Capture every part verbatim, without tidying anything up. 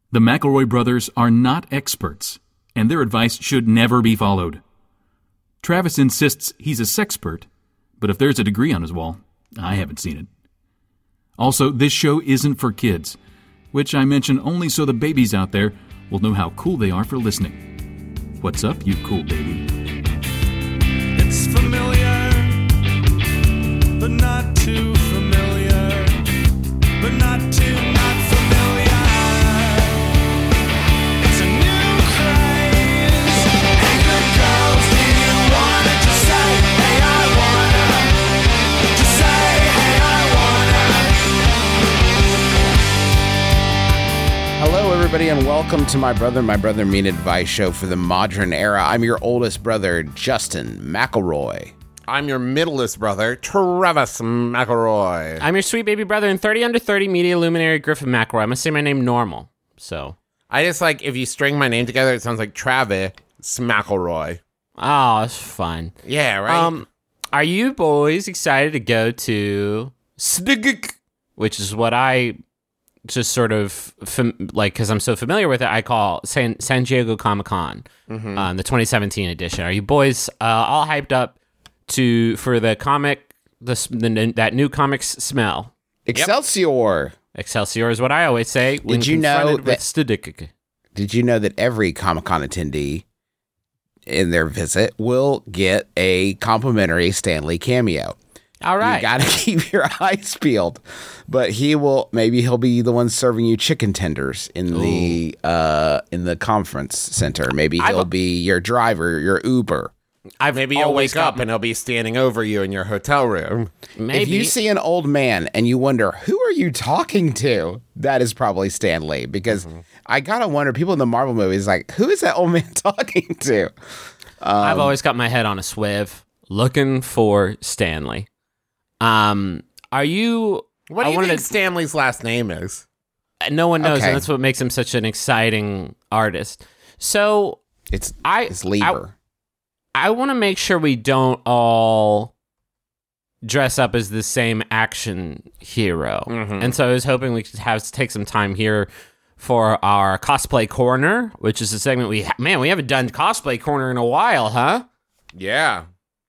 The McElroy brothers are not experts, and their advice should never be followed. Travis insists he's a sexpert, but if there's a degree on his wall, I haven't seen it. Also, this show isn't for kids, which I mention only so the babies out there will know how cool they are for listening. What's up, you cool baby? It's familiar, but not too familiar, but not too not familiar. It's a new craze. Hey, good girls, do you wanna just say, hey, I wanna? Just say, hey, I wanna. Hello, everybody, and welcome to My Brother, My Brother Mean Advice show for the modern era. I'm your oldest brother, Justin McElroy. I'm your middleest brother, Travis McElroy. I'm your sweet baby brother and thirty under thirty media luminary, Griffin McElroy. I'm going to say my name normal, so. I just like, if you string my name together, it sounds like Travis McElroy. Oh, that's fun. Yeah, right? Um, are you boys excited to go to S D G C, which is what I just sort of, fam- like, because I'm so familiar with it, I call San, San Diego Comic-Con, Mm-hmm. um, the twenty seventeen edition. Are you boys uh, all hyped up to for the comic, the, the that new comics smell? Excelsior! Excelsior is what I always say. When Did you know confronted with that- S D G C. Did you know that every Comic-Con attendee in their visit will get a complimentary Stan Lee cameo? All right. You gotta keep your eyes peeled. But he will, maybe he'll be the one serving you chicken tenders in the uh, in the conference center. Maybe he'll I've- be your driver, your Uber. I've Maybe you'll always wake up got- and he'll be standing over you in your hotel room. maybe If you see an old man and you wonder, who are you talking to? That is probably Stan Lee, because Mm-hmm. I gotta wonder, people in the Marvel movies, like, who is that old man talking to? I've always got my head on a swiv looking for Stanley. Um, are you? What do I you wanted think to- Stanley's last name is? No one knows, Okay. and that's what makes him such an exciting artist. So It's I, it's Lieber. I, I want to make sure we don't all dress up as the same action hero, Mhm. and so I was hoping we could have take some time here for our cosplay corner, which is a segment we ha- man we haven't done cosplay corner in a while, huh? Yeah.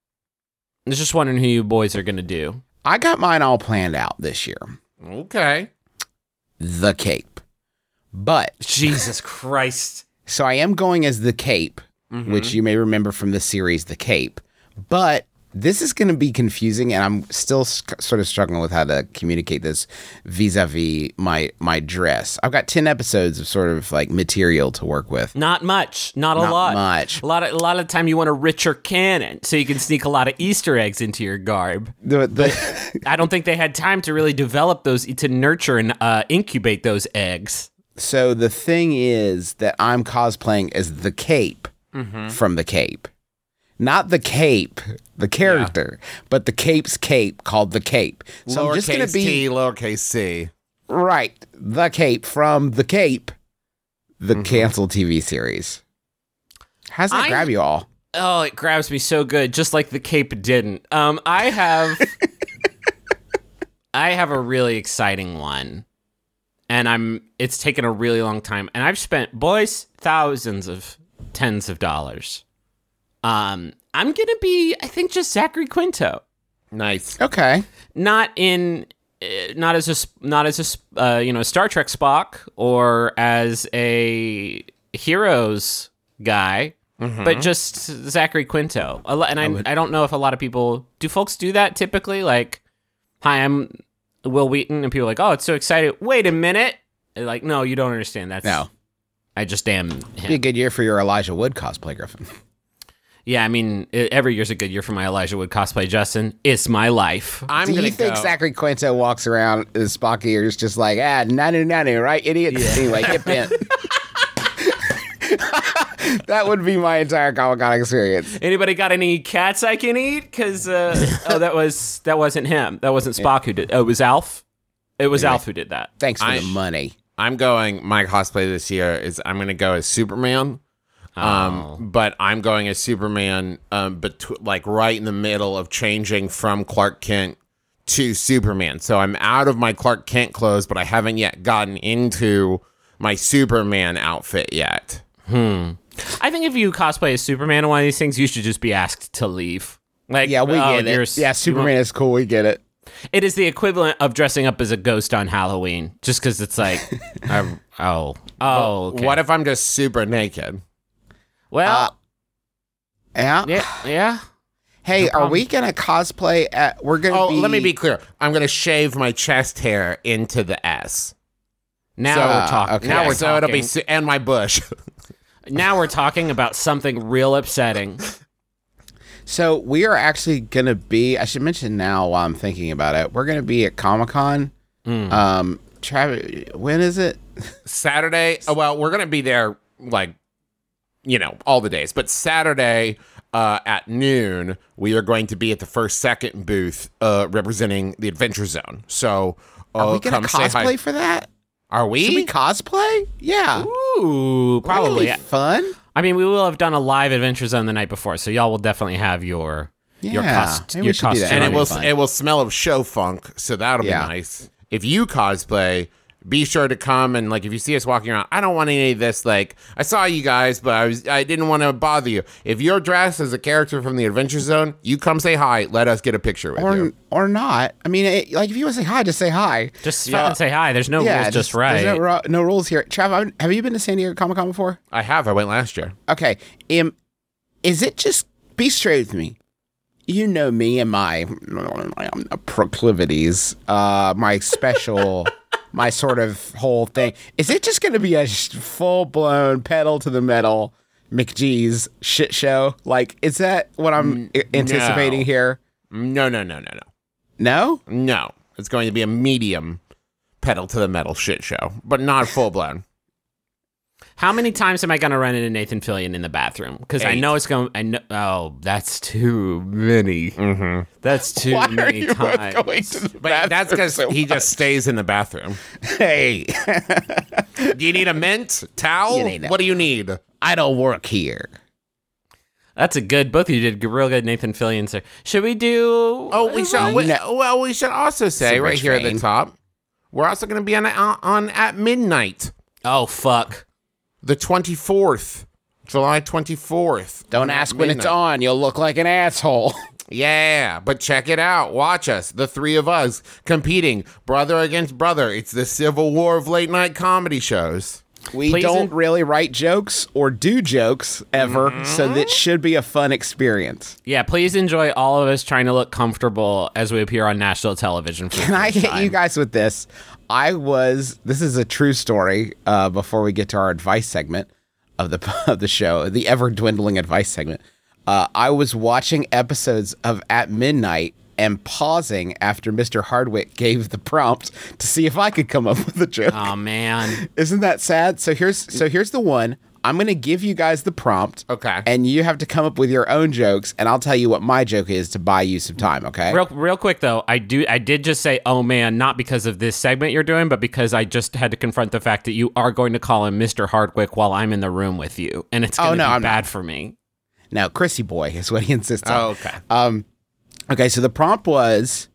I was just wondering who you boys are gonna do. I got mine all planned out this year. Okay. The Cape. But, Jesus Christ. so I am going as the Cape, Mm-hmm. which you may remember from the series The Cape. But this is going to be confusing, and I'm still sc- sort of struggling with how to communicate this vis-a-vis my my dress. I've got ten episodes of sort of like material to work with. Not much. Not a Not lot. much. A lot of a lot of the time you want a richer canon so you can sneak a lot of Easter eggs into your garb. The, the, I don't think they had time to really develop those to nurture and uh, incubate those eggs. so the thing is that I'm cosplaying as the Cape from The Cape. Not the Cape, the character, but the Cape's cape called the Cape. So I'm just going Lowercase to be T, lowercase C. right, the Cape from The Cape, the canceled T V series. How's that I- grab you all? Oh, it grabs me so good, just like the cape didn't. Um, I have, I have a really exciting one, and I'm. It's taken a really long time, and I've spent, boys, thousands of tens of dollars. Um, I'm gonna be, I think, just Zachary Quinto, Nice. Okay. not in, uh, not as a, s- not as a, s- uh, you know, Star Trek Spock or as a Heroes guy. But just Zachary Quinto. A lo- And I, I don't know if a lot of people... Do folks do that typically? Like, hi, I'm Will Wheaton. And people are like, oh, it's so exciting. Wait a minute. They're like, no, you don't understand. That's No. I just am Be a him. good year for your Elijah Wood cosplay, Griffin. Yeah, I mean, i- every year's a good year for my Elijah Wood cosplay, Justin. It's my life. I'm Do gonna you think go. Zachary Quinto walks around as Spocky or is just like, ah, nanu nanu, right, idiot? Anyway, get bent. That would be my entire Comic-Con experience. Anybody got any cats I can eat? Because, uh, oh, that, was, that wasn't him. That wasn't Spock who did Oh, it. was Alf. It was Alf who did that. Thanks for I- the money. I'm going, my cosplay this year is I'm going to go as Superman. Um, but I'm going as Superman, um, betw- like right in the middle of changing from Clark Kent to Superman. So I'm out of my Clark Kent clothes, but I haven't yet gotten into my Superman outfit yet. I think if you cosplay as Superman in one of these things, you should just be asked to leave. Like, Yeah, we oh, get you're it. s- Yeah, you Superman won't- is cool. We get it. It is the equivalent of dressing up as a ghost on Halloween, just because it's like, uh, oh, oh, okay. What if I'm just super naked? Well, Yeah. yeah, yeah. Hey, are we gonna cosplay at? We're gonna. Oh, be, let me be clear. I'm going to shave my chest hair into the S. Now So- we're talking. okay. Now we're so talking. it'll be su- and my bush. now we're talking about something real upsetting. So we are actually gonna be. I should mention now while I'm thinking about it. We're gonna be at Comic Con. Mm. Um, Travis, when is it? Saturday. Oh, well, we're going to be there like, you know, all the days. But Saturday uh, at noon, we are going to be at the First Second booth uh, representing the Adventure Zone. So uh, Are we gonna come say hi. cosplay for that? Are we? Should we cosplay? Yeah, Ooh, probably. That'd be fun. I mean, we will have done a live Adventure Zone the night before, so y'all will definitely have your your Yeah, cost maybe we your should do that. costume. and it That'd will be fun. it will smell of show funk, so that'll Yeah. be nice. If you cosplay, be sure to come and like if you see us walking around, I don't want any of this. Like I saw you guys, but I was I didn't want to bother you. If you're dressed as a character from the Adventure Zone, you come say hi. Let us get a picture with Or you. or not. I mean, it, like if you want to say hi, just say hi. Just fucking say hi. There's no rules, just, right. There's no, ru- no rules here. Trav, have you been to San Diego Comic Con before? I have. I went last year. Okay. Um, is it just be straight with me? You know me and my, my proclivities, uh, my special, my sort of whole thing. Is it just going to be a full blown pedal to the metal McGee's shit show? Like, is that what I'm I- anticipating no. here? No, no, no, no, no, No. no. It's going to be a medium pedal to the metal shit show, but not full blown. How many times am I going to run into Nathan Fillion in the bathroom? Because I Eight. know it's going. I know. Oh, that's too many. Mm-hmm. That's too Why are many you both times. going to the But that's because bathroom so he much? just stays in the bathroom. Hey, Do you need a mint towel? You need a- What do you need? I don't work here. That's a good. Both of you did real good, Nathan Fillion. Sir, should we do? Oh, we should. we- well, we should also say Super right here at the train. top, we're also going to be on, on on at midnight, Oh fuck! the twenty fourth, July twenty fourth. Don't ask when it's on. You'll look like an asshole. Yeah, but check it out. Watch us, the three of us competing, brother against brother. It's the civil war of late night comedy shows. We Please don't en- really write jokes or do jokes ever, Mm-hmm. so that should be a fun experience. Yeah, please enjoy all of us trying to look comfortable as we appear on national television. For the Can I first hit time. you guys with this? I was. This is a true story. Uh, before we get to our advice segment of the of the show, the ever dwindling advice segment, uh, I was watching episodes of At Midnight and pausing after Mister Hardwick gave the prompt to see if I could come up with a joke. Oh man. Isn't that sad? So here's so here's the one. I'm gonna give you guys the prompt. Okay. And you have to come up with your own jokes, and I'll tell you what my joke is to buy you some time, okay? Real, real quick though, I do, I did just say, "Oh man," not because of this segment you're doing, but because I just had to confront the fact that you are going to call him Mister Hardwick while I'm in the room with you, and it's going to Oh, no, be I'm not. bad for me. Now, Chrissy boy is what he insists on. Oh, okay. Um, okay, so the prompt was,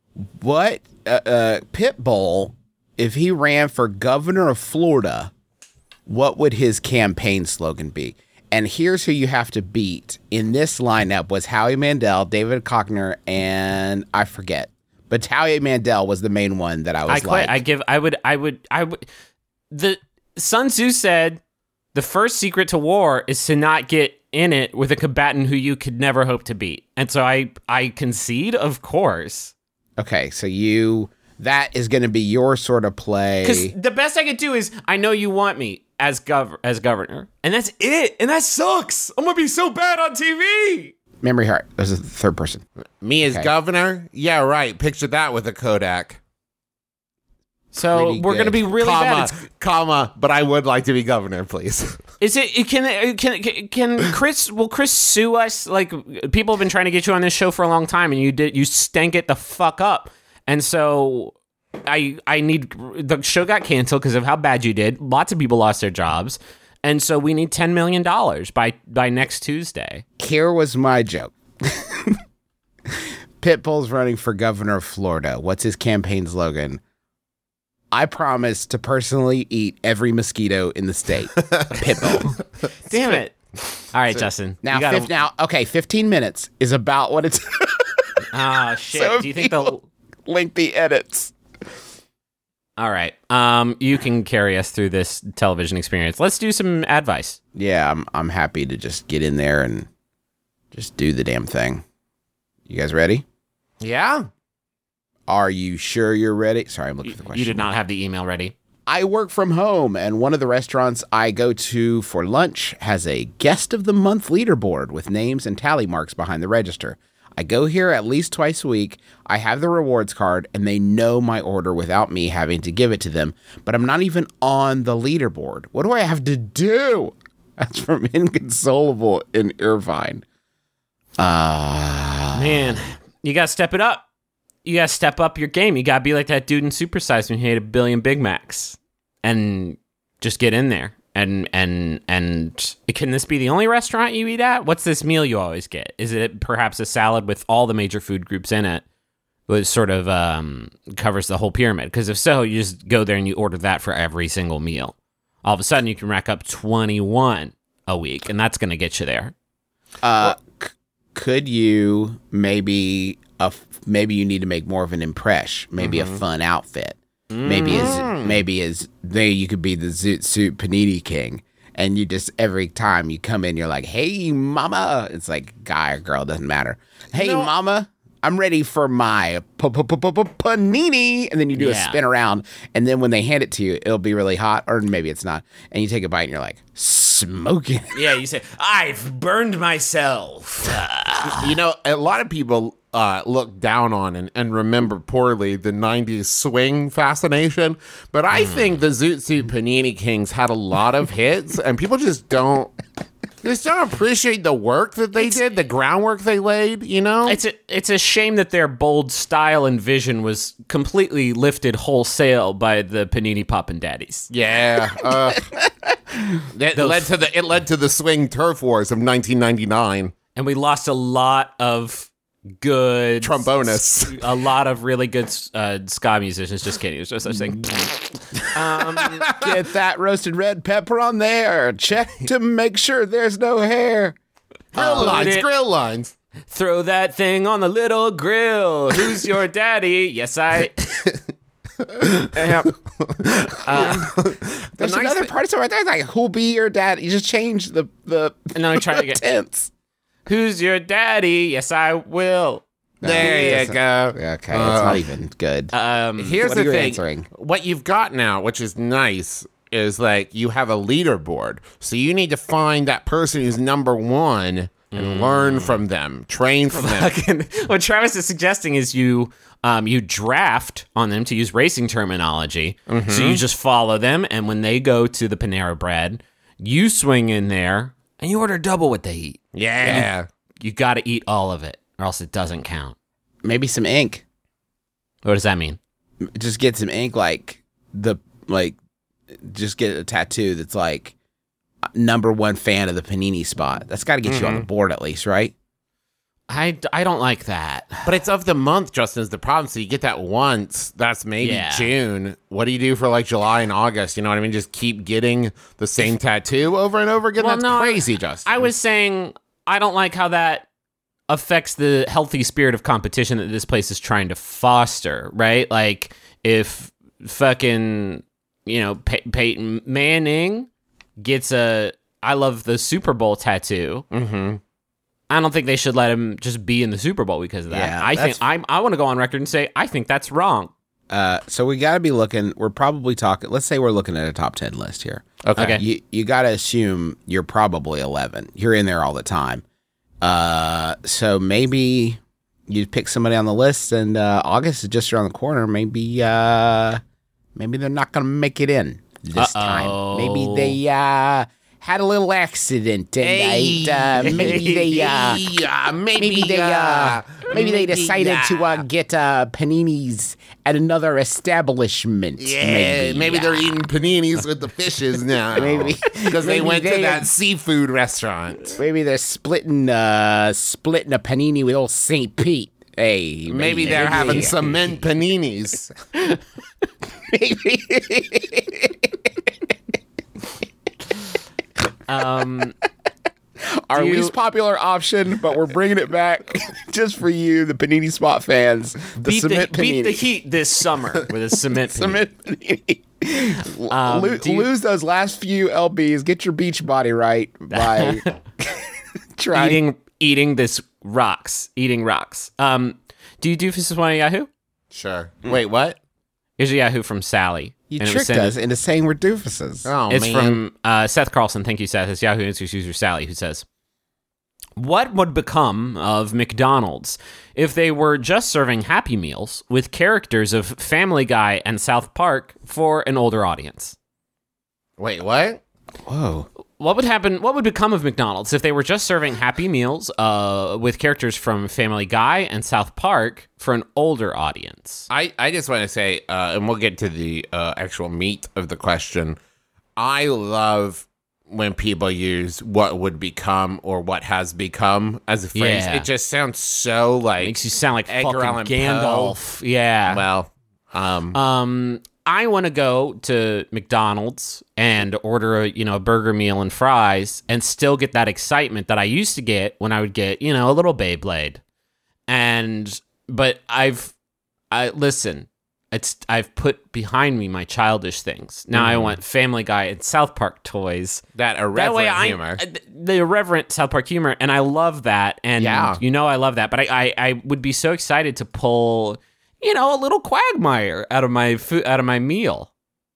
what uh, uh, Pitbull, if he ran for governor of Florida, what would his campaign slogan be? And here's who you have to beat in this lineup was Howie Mandel, David Kochner, and I forget. But Howie Mandel was the main one that I was I like. quite, I give, I would, I would, I would. The Sun Tzu said the first secret to war is to not get in it with a combatant who you could never hope to beat, and so I, I concede, of course. Okay, so you that is going to be your sort of play. Because the best I could do is, I know you want me as gov as governor, and that's it, and that sucks. I'm gonna be so bad on T V. Memory heart. There's a third person. Me as Okay. governor? Yeah, right. Picture that with a Kodak. So Pretty we're good. gonna be really comma, bad. It's- comma, but I would like to be governor, please. Is it? it- Can can can Chris? Will Chris sue us? Like, people have been trying to get you on this show for a long time, and you did you stank it the fuck up, and so. I I need the show got canceled because of how bad you did. Lots of people lost their jobs, and so we need ten million dollars by by next Tuesday. Here was my joke. Pitbull's running for governor of Florida. What's his campaign slogan? I promise to personally eat every mosquito in the state. Pitbull. Damn it. All right, Justin. Now, you gotta, fif- now, okay, fifteen minutes is about what it's. Ah, shit. So Do you think they'll... lengthy edits? All right. Um, you can carry us through this television experience. Let's do some advice. Yeah, I'm. I'm happy to just get in there and just do the damn thing. You guys ready? Yeah. Are you sure you're ready? Sorry, I'm looking for the question. You did not have the email ready. I work from home, and one of the restaurants I go to for lunch has a guest of the month leaderboard with names and tally marks behind the register. I go here at least twice a week. I have the rewards card, and they know my order without me having to give it to them, but I'm not even on the leaderboard. What do I have to do? That's from Inconsolable in Irvine. Ah, Man, you got to step it up. You got to step up your game. You got to be like that dude in Super Size when he ate a billion Big Macs and just get in there. And and and can this be the only restaurant you eat at? What's this meal you always get? Is it perhaps a salad with all the major food groups in it, which sort of um, covers the whole pyramid? Because if so, you just go there and you order that for every single meal. All of a sudden, you can rack up twenty-one a week, and that's going to get you there. Uh, c- could you maybe a f- maybe you need to make more of an impression, maybe Mm-hmm. a fun outfit, maybe Mm. as maybe as there you could be the zoot suit panini king, and you just every time you come in, you're like, "Hey, mama," it's like guy or girl doesn't matter. Hey, No. mama. I'm ready for my p- p- p- p- panini, and then you do a Yeah. spin around, and then when they hand it to you, it'll be really hot, or maybe it's not, and you take a bite, and you're like, smoking. Yeah, you say, I've burned myself. You know, a lot of people uh, look down on and, and remember poorly the nineties swing fascination, but I think the Zoot Suit Panini Kings had a lot of hits, and people just don't just don't appreciate the work that they did, the groundwork they laid. You know, It's a, it's a shame that their bold style and vision was completely lifted wholesale by the Panini Poppin' Daddies. yeah. Uh, that led to the it led to the swing turf wars of nineteen ninety-nine. And we lost a lot of good Trombonists. a lot of really good uh, ska musicians. Just kidding. It was just such thing. um, Get that roasted red pepper on there. Check to make sure there's no hair. Grill Put lines, it- grill lines. Throw that thing on the little grill. Who's your daddy? Yes, I. There's nice another thing- part of it right there. It's like, who'll be your dad? You just change the the And then I try to get. tense. Who's your daddy? Yes, I will. There you go. Okay, it's not even good. Um, Here's What are the you thing. answering? What you've got now, which is nice, is like you have a leaderboard. So you need to find that person who's number one and learn from them, train from them. fucking- what Travis is suggesting is you um, you draft on them, to use racing terminology. So you just follow them, and when they go to the Panera Bread, you swing in there and you order double what they eat. Yeah. You got to eat all of it, or else it doesn't count. Maybe some ink. What does that mean? Just get some ink, like the like. Just get a tattoo that's like number one fan of the Panini spot. That's got to get you on the board at least, right? I, I don't like that. But it's of the month, Justin, is the problem. So you get that once. That's maybe Yeah. June. What do you do for like July and August? You know what I mean? Just keep getting the same tattoo over and over again? Well, That's no, crazy, Justin. I was saying I don't like how that affects the healthy spirit of competition that this place is trying to foster, right? Like if fucking, you know, Pey- Peyton Manning gets a I love the Super Bowl tattoo. Mm-hmm. I don't think they should let him just be in the Super Bowl because of that. Yeah, I think that's- I'm, I want to go on record and say I think that's wrong. Uh, so we got to be looking. We're probably talking. Let's say we're looking at a top ten list here. Okay. Okay. You you got to assume you're probably eleven. You're in there all the time. Uh, so maybe you pick somebody on the list, and uh, August is just around the corner. Maybe uh, maybe they're not gonna make it in this Uh-oh. time. Maybe they uh had a little accident, and uh, maybe they uh. yeah, maybe, Maybe they uh, maybe they decided to uh, yeah. get uh, paninis at another establishment. Yeah, maybe, they're uh, eating paninis with the fishes now. Maybe- because they maybe went to they- that seafood restaurant. maybe they're splitting uh, splitting a panini with old Saint Pete. Hey, Maybe they're having some mint paninis. Um, Our Do you- least popular option, but we're bringing it back just for you, the panini spot fans. The beat, the, cement beat panini. the heat this summer with a cement panini. Cement panini. Um, Lo- do you- lose those last few L Bs. Get your beach body right by trying. Eating, eating this rocks. Eating rocks. Um, do you do this one on Yahoo? Sure. Wait, what? Here's a Yahoo from Sally. You And it was tricked sent- us into saying we're doofuses. Oh, It's man. from uh, Seth Carlson. Thank you, Seth. It's Yahoo Answers user Sally, who says, "What would become of McDonald's if they were just serving Happy Meals with characters of Family Guy and South Park for an older audience?" Wait, what? Whoa. What would happen? What would become of McDonald's if they were just serving Happy Meals uh, with characters from Family Guy and South Park for an older audience? I, I just want to say, uh, and we'll get to the uh, actual meat of the question. I love when people use what would become or what has become as a phrase. Yeah. It just sounds so like Makes you sound like Edgar fucking Allan Gandalf. Yeah. well, um, Um, I want to go to McDonald's and order a you know a burger meal and fries and still get that excitement that I used to get when I would get you know a little Beyblade, and but I've I listen, it's I've put behind me my childish things. Now I want Family Guy and South Park toys. that That irreverent way, I humor. uh, the irreverent South Park humor, and I love that, and Yeah. you know I love that. But I, I, I would be so excited to pull, you know, a little Quagmire out of my food, out of my meal,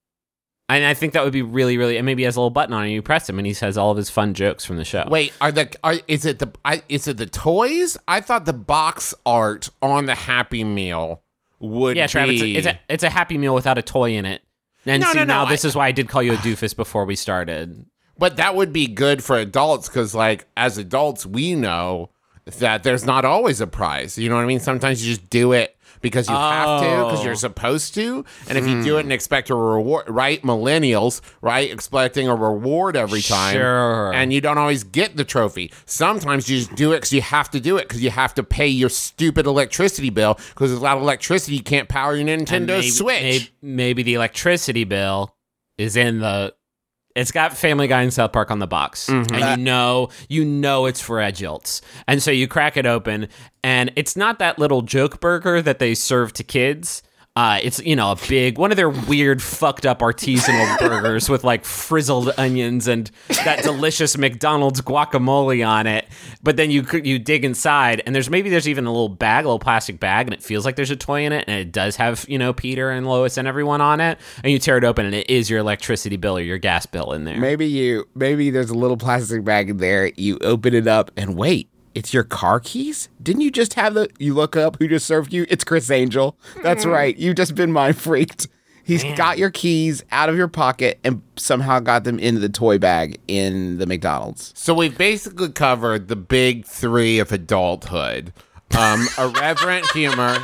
and I think that would be really, really. And maybe he has a little button on it. And you press him, and he says all of his fun jokes from the show. Wait, are the are, is it the I, is it the toys? I thought the box art on the Happy Meal would yeah, Travis, be. it's a, it's a it's a Happy Meal without a toy in it. And No, see, no, no, now this I- is why I did call you a doofus before we started. But that would be good for adults because, like, as adults, we know that there's not always a prize. You know what I mean? Sometimes you just do it because you have to, because Oh. you're supposed to. And if you do it and expect a reward, right? Millennials, right? Expecting a reward every time. Sure. And you don't always get the trophy. Sometimes you just do it because you have to do it because you have to pay your stupid electricity bill because without electricity, you can't power your And Nintendo maybe, Switch. Maybe, maybe the electricity bill is in the. It's got Family Guy and South Park on the box, Mm-hmm. and you know, you know it's for adults, and so you crack it open, and it's not that little joke burger that they serve to kids. Uh, it's you know a big one of their weird fucked up artisanal burgers with like frizzled onions and that delicious McDonald's guacamole on it. But then you you dig inside and there's maybe there's even a little bag, a little plastic bag, and it feels like there's a toy in it, and it does have you know Peter and Lois and everyone on it. And you tear it open and it is your electricity bill or your gas bill in there. Maybe you, maybe there's a little plastic bag in there. You open it up and wait, it's your car keys? Didn't you just have the, you look up who just served you? It's Chris Angel. That's right. You've just been mind freaked. He's got your keys out of your pocket and somehow got them into the toy bag in the McDonald's. So we've basically covered the big three of adulthood. Um, irreverent humor,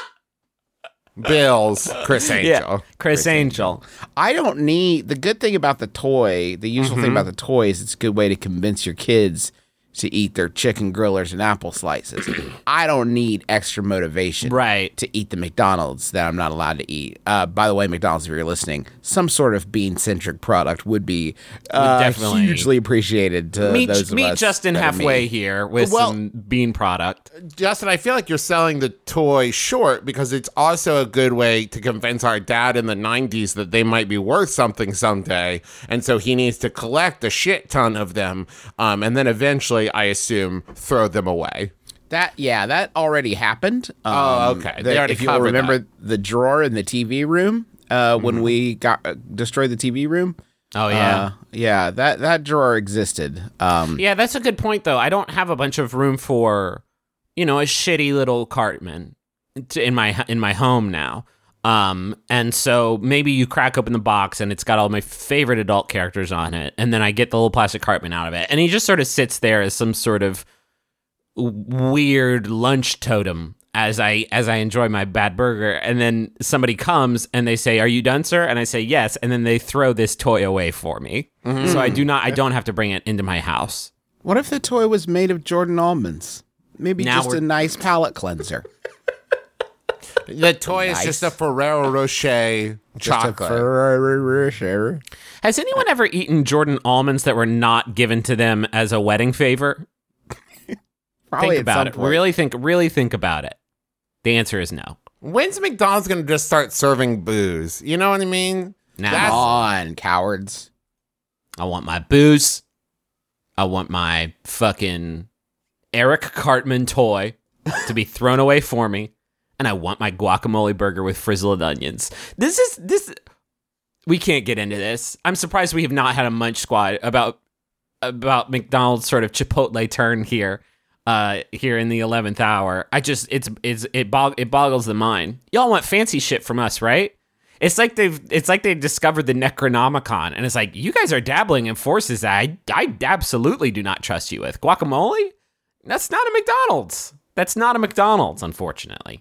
bills, Chris Angel. Yeah, Chris, Angel. I don't need, the good thing about the toy, the useful thing about the toy is it's a good way to convince your kids to eat their chicken grillers and apple slices. I don't need extra motivation Right. to eat the McDonald's that I'm not allowed to eat. Uh, by the way, McDonald's, if you're listening, some sort of bean-centric product would be uh, definitely- hugely appreciated to Meet, those of meet us Justin that are halfway me. here with Well- some bean product. Justin, I feel like you're selling the toy short because it's also a good way to convince our dad in the nineties that they might be worth something someday. And so he needs to collect a shit ton of them. Um, and then eventually, I assume, throw them away. That yeah, that already happened. Oh, Um, okay. the- They already if you covered remember that. the drawer in the T V room uh, when we got uh, destroyed the T V room. Oh yeah. Uh, yeah, that that drawer existed. Um, Yeah, that's a good point, though. I don't have a bunch of room for, you know, a shitty little Cartman to, in my in my home now. Um, and so maybe you crack open the box and it's got all my favorite adult characters on it, and then I get the little plastic Cartman out of it, and he just sort of sits there as some sort of weird lunch totem as I as I enjoy my bad burger, and then somebody comes and they say, "Are you done, sir?" And I say, "Yes," and then they throw this toy away for me, so I do not I don't have to bring it into my house. What if the toy was made of Jordan almonds? maybe Now just we're- a nice palate cleanser. The toy Nice. is just a Ferrero Rocher Just a chocolate. Ferrero. Has anyone ever eaten Jordan almonds that were not given to them as a wedding favor? Probably Think at about some it. point. Really think. Really think about it. The answer is no. When's McDonald's going to just start serving booze? You know what I mean? Nah. Come That's- on, cowards. I want my booze. I want my fucking Eric Cartman toy to be thrown away for me. And I want my guacamole burger with frizzled onions. This is this. We can't get into this. I'm surprised we have not had a munch squad about about McDonald's sort of Chipotle turn here, uh, here in the eleventh hour. I just it's it's it bog, it boggles the mind. Y'all want fancy shit from us, right? It's like they've it's like they discovered the Necronomicon, and it's like you guys are dabbling in forces that I I absolutely do not trust you with. Guacamole? That's not a McDonald's. That's not a McDonald's, unfortunately.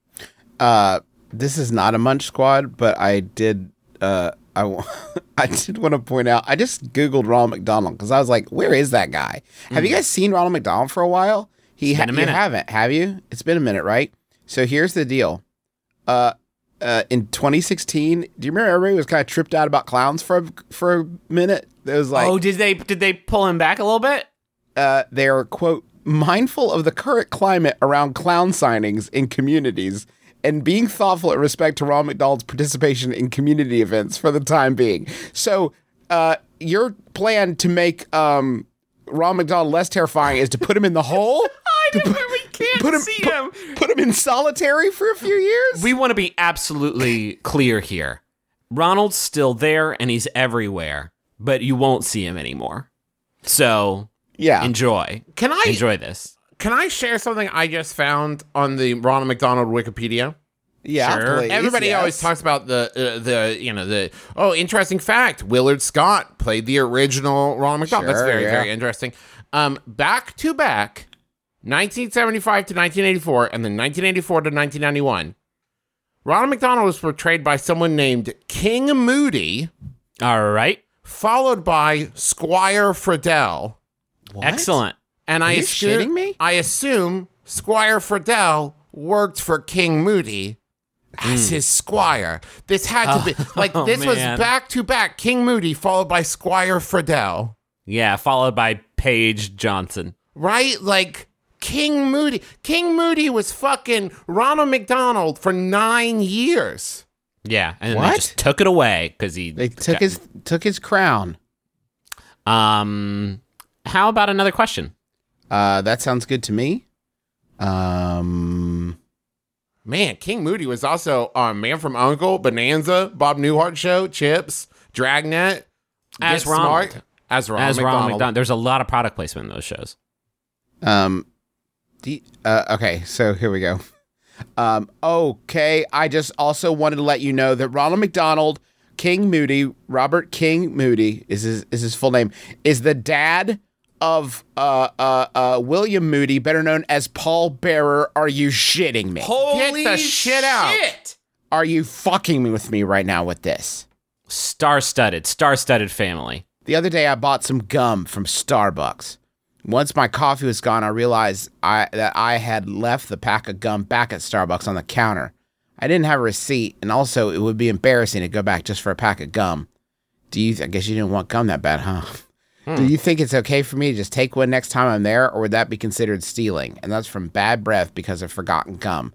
Uh, this is not a Munch Squad, but I did. Uh, I w- I did want to point out. I just googled Ronald McDonald because I was like, "Where is that guy?" Have you guys seen Ronald McDonald for a while? He Mm. been a you minute. haven't, have you? It's been a minute, right? So here's the deal. Uh, uh, in twenty sixteen, do you remember everybody was kind of tripped out about clowns for a, for a minute? It was like, Oh, did they did they pull him back a little bit? uh, they are, quote, mindful of the current climate around clown signings in communities and being thoughtful in respect to Ronald McDonald's participation in community events for the time being. So, uh, your plan to make um, Ronald McDonald less terrifying is to put him in the hole? I know where we can't Put him, see put, him. put him in solitary for a few years? We want to be absolutely clear here. Ronald's still there and he's everywhere, but you won't see him anymore. So yeah. enjoy. Can I Enjoy this. Can I share something I just found on the Ronald McDonald Wikipedia? yeah, Sure. please, Everybody yes. always talks about the uh, the you know the oh interesting fact Willard Scott played the original Ronald McDonald. That's Sure, very yeah. very interesting. Um, back to back, nineteen seventy-five to nineteen eighty-four, and then nineteen eighty-four to nineteen ninety-one. Ronald McDonald was portrayed by someone named King Moody, All right. followed by Squire Friedel. What? Excellent. And I you assume, shitting me? I assume Squire Friedel worked for King Moody as his squire. This had to be like Oh, this was man. back to back. King Moody followed by Squire Friedel, Yeah, followed by Paige Johnson. right? Like King Moody. King Moody was fucking Ronald McDonald for nine years. Yeah, and then What? they just took it away because he They took his took his crown. Um, how about another question? Uh, that sounds good to me. Um, Man, King Moody was also on Man from Uncle, Bonanza, Bob Newhart Show, Chips, Dragnet, As Get Ronald. Smart, as Ronald As McDonald. Ronald McDonald, there's a lot of product placement in those shows. um, the, uh, okay, so here we go. Um, okay, I just also wanted to let you know that Ronald McDonald, King Moody, Robert King Moody is his is his full name, is the dad of uh uh uh William Moody, better known as Paul Bearer. Are you shitting me? Get the shit out. Are you fucking me with me right now with this? Star-studded, star-studded family. The other day, I bought some gum from Starbucks. Once my coffee was gone, I realized I that I had left the pack of gum back at Starbucks on the counter. I didn't have a receipt, and also it would be embarrassing to go back just for a pack of gum. Do you? I guess you didn't want gum that bad, huh? Do you think it's okay for me to just take one next time I'm there, or would that be considered stealing? And that's from bad breath because of forgotten gum.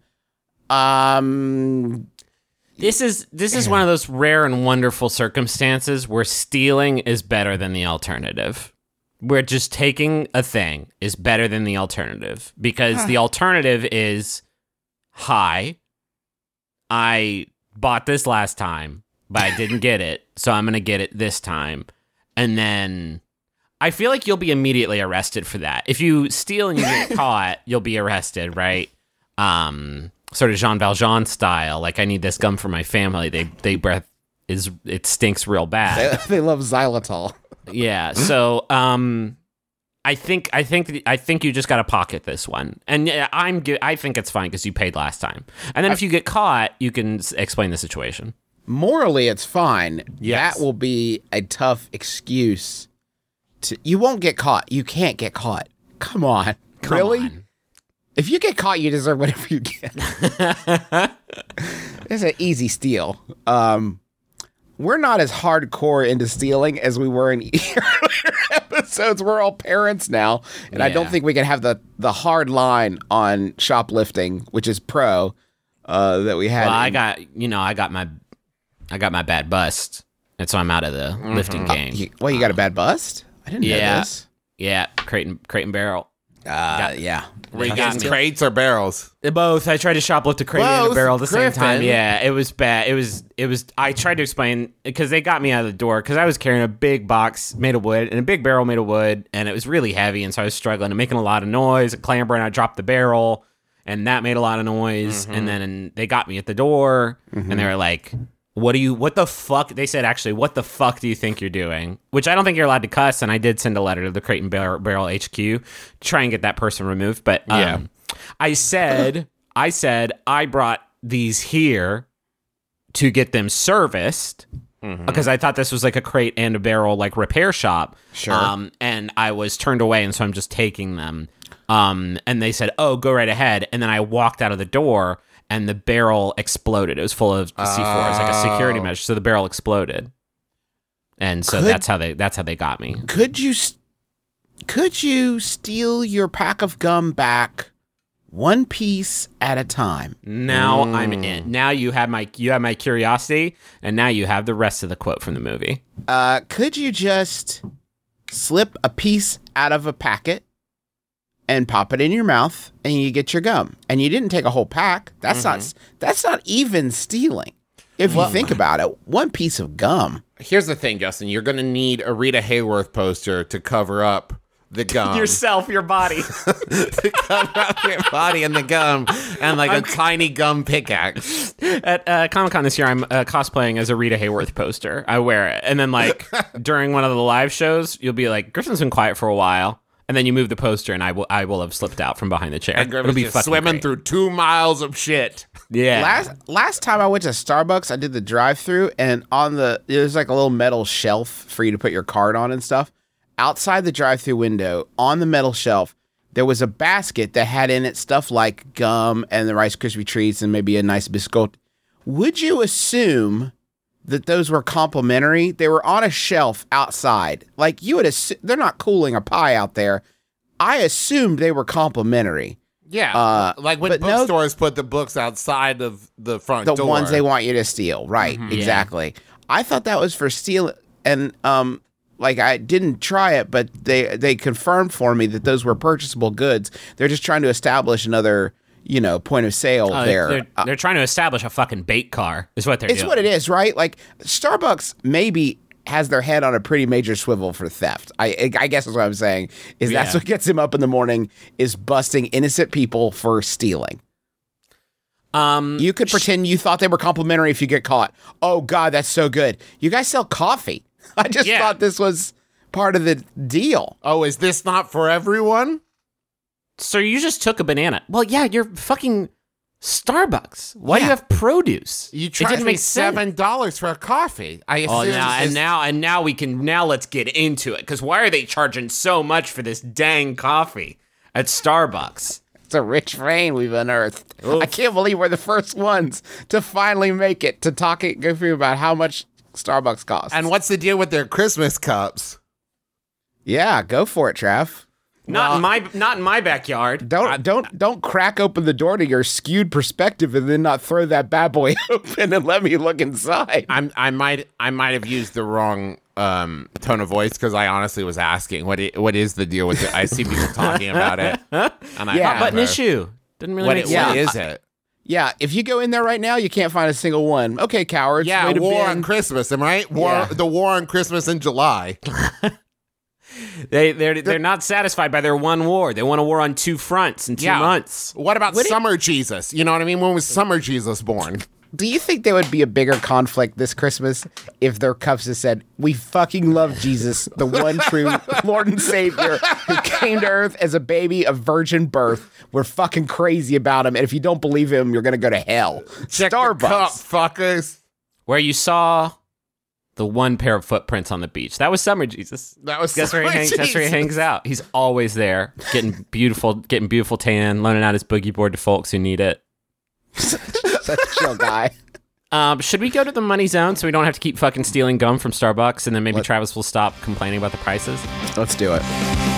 Um, This is this is one of those rare and wonderful circumstances where stealing is better than the alternative. Where just taking a thing is better than the alternative because the alternative is, hi, I bought this last time, but I didn't get it, so I'm going to get it this time. And then I feel like you'll be immediately arrested for that. If you steal and you get caught, you'll be arrested, right? Um, sort of Jean Valjean style. Like, I need this gum for my family. They they breath is it stinks real bad. they, they love xylitol. Yeah. So, um, I think I think I think you just got to pocket this one, and yeah, I'm gi- I think it's fine because you paid last time. And then if you get caught, you can s- explain the situation. Morally, it's fine. Yes. That will be a tough excuse. To you won't get caught. You can't get caught. Come on, Come really? on. If you get caught, you deserve whatever you get. It's an easy steal. Um, we're not as hardcore into stealing as we were in earlier episodes. We're all parents now, and I don't Yeah. think we can have the, the hard line on shoplifting, which is pro, uh, that we had. Well, I in- got you know I got my I got my bad bust, and so I'm out of the lifting game. You, well, you got a bad bust? I didn't know Yeah. this. Yeah, crate and, crate and barrel. Uh, yeah. Were you Got getting me. crates or barrels? Both. I tried to shoplift a crate and a Both, barrel at the same time. Griffin. Yeah, it was bad. It was. It was. I tried to explain because they got me out of the door because I was carrying a big box made of wood and a big barrel made of wood, and it was really heavy, and so I was struggling and making a lot of noise. Clambering, I dropped the barrel, and that made a lot of noise. And then they got me at the door, and they were like, "What do you? What the fuck?" They said, "Actually, what the fuck do you think you're doing?" Which I don't think you're allowed to cuss, and I did send a letter to the Crate and Barrel, Barrel H Q to try and get that person removed. But um, Yeah. I said, I said, I brought these here to get them serviced because I thought this was like a crate and a barrel like repair shop. Sure. Um, and I was turned away, and so I'm just taking them. Um, and they said, "Oh, go right ahead." And then I walked out of the door, and the barrel exploded. It was full of C four. It was like a security measure, so the barrel exploded. And so Could- that's how they that's how they got me. Could you s- could you steal your pack of gum back one piece at a time? Now Mm. I'm in. Now you have my you have my curiosity, and now you have the rest of the quote from the movie. Uh, could you just slip a piece out of a packet and pop it in your mouth, and you get your gum? And you didn't take a whole pack. That's not that's not even stealing. If you think about it, one piece of gum. Here's the thing, Justin. You're going to need a Rita Hayworth poster to cover up the gum. Yourself, your body. to cover up your body and the gum and like a tiny gum pickaxe. At uh, Comic Con this year, I'm uh, cosplaying as a Rita Hayworth poster. I wear it, and then like during one of the live shows, you'll be like, "Griffin's been quiet for a while," and then you move the poster, and I will I will have slipped out from behind the chair. And It'll Griffin's be just fucking swimming great. through two miles of shit. Yeah. Last last time I went to Starbucks, I did the drive-through, and on the there's like a little metal shelf for you to put your card on and stuff. Outside the drive-through window, on the metal shelf, there was a basket that had in it stuff like gum and the Rice Krispie treats and maybe a nice biscuit. Would you assume that those were complimentary? They were on a shelf outside. Like you would assume, they're not cooling a pie out there. I assumed they were complimentary. Yeah. Uh, like when but no- bookstores put the books outside of the front the door. ones they want you to steal. Right. Exactly. I thought that was for stealing. And, um, like I didn't try it, but they, they confirmed for me that those were purchasable goods. They're just trying to establish another, you know, point of sale Uh, there. They're, they're trying to establish a fucking bait car, is what they're It's doing. what it is, right? Like Starbucks maybe has their head on a pretty major swivel for theft. I I guess is what I'm saying. Is that's Yeah. what gets him up in the morning is busting innocent people for stealing. Um, You could pretend you thought they were complimentary if you get caught. Oh God, that's so good. You guys sell coffee. I just Yeah. thought this was part of the deal. Oh, is this not for everyone? so you just took a banana. Well, yeah, you're fucking Starbucks. Why do you Yeah. have produce? You It charged didn't me make sense. seven dollars for a coffee. I Oh, assumed now, this- and now and now we can now let's get into it because why are they charging so much for this dang coffee at Starbucks? It's a rich vein we've unearthed. I can't believe we're the first ones to finally make it to talking go through about how much Starbucks costs. And what's the deal with their Christmas cups? yeah, go for it, Trav. Not in my not in my backyard. Don't don't don't crack open the door to your skewed perspective and then not throw that bad boy open and let me look inside. I'm I might I might have used the wrong um, tone of voice because I honestly was asking what i- what is the deal with it. I see people talking about it, and I Yeah. Hot button never- issue. Didn't really What, make it, sense. what Yeah. is it? Yeah, if you go in there right now, you can't find a single one. Okay, cowards. Yeah, way to war bend. on Christmas, am I right? War, Yeah. the war on Christmas in July. They they're they're not satisfied by their one war. They want a war on two fronts in two Yeah. months. What about What do you- summer Jesus? You know what I mean? When was summer Jesus born? Do you think there would be a bigger conflict this Christmas if their cups had said, "We fucking love Jesus, the one true Lord and Savior who came to earth as a baby of virgin birth. We're fucking crazy about him, and if you don't believe him, you're gonna go to hell." Check Starbucks. the cup, fuckers. Where you saw the one pair of footprints on the beach. That was Summer Jesus. That was That's where he Summer hangs. That's where he Jesus. hangs out. He's always there, getting beautiful, getting beautiful tan, loaning out his boogie board to folks who need it. Such a chill guy. Um, should we go to the money zone so we don't have to keep fucking stealing gum from Starbucks, and then maybe Let- Travis will stop complaining about the prices? Let's do it.